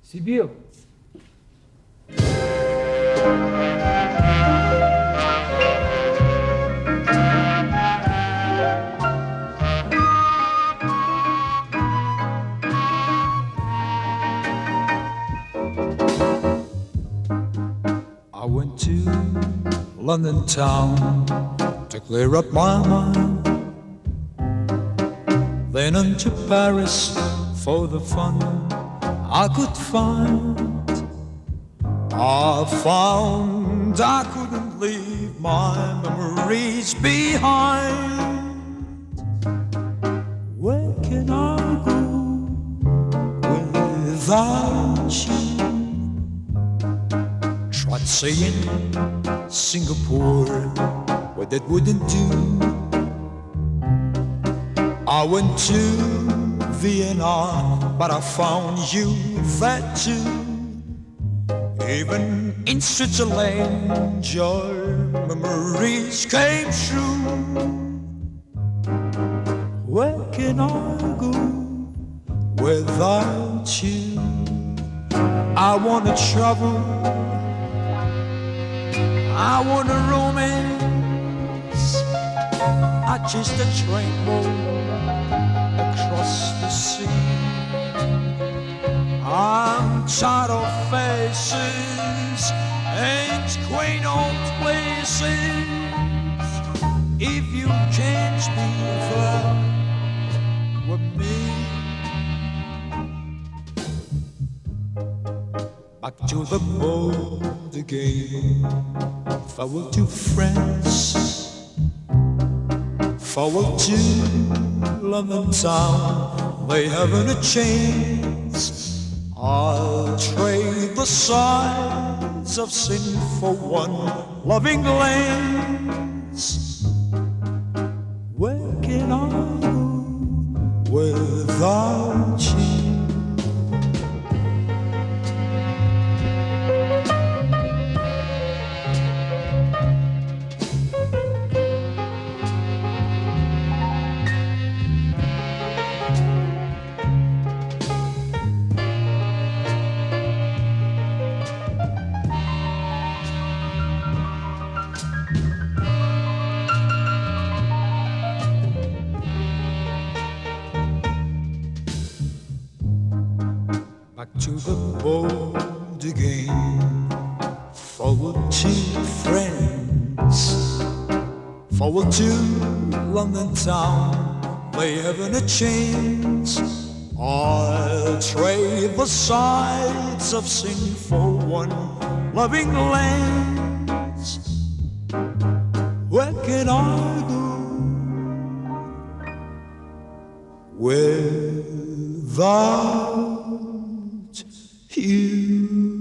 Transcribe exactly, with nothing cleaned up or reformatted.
Сибил. I went to London town to clear up my mind, then on to Paris for the fun I could find. I found I couldn't leave my memories behind. Where can I go without you? Tried saying Singapore, but that wouldn't do. I went to Vienna, but I found you there too. Even in Switzerland, your memories came true. Where can I go without you? I wanna travel, I want a romance. I chased a train road across the sea. I'm tired of faces and quaint old places. If you can't be there with me, back to the boat again. Forward to France, forward to London town. They haven't a chance. I'll trade the sights of sin for one loving glance. Where can I go without you? Back to the boat again, forward to France, forward to London town. They haven't a chance. I'll trade the sights of sin for one loving glance. Where can I go without you?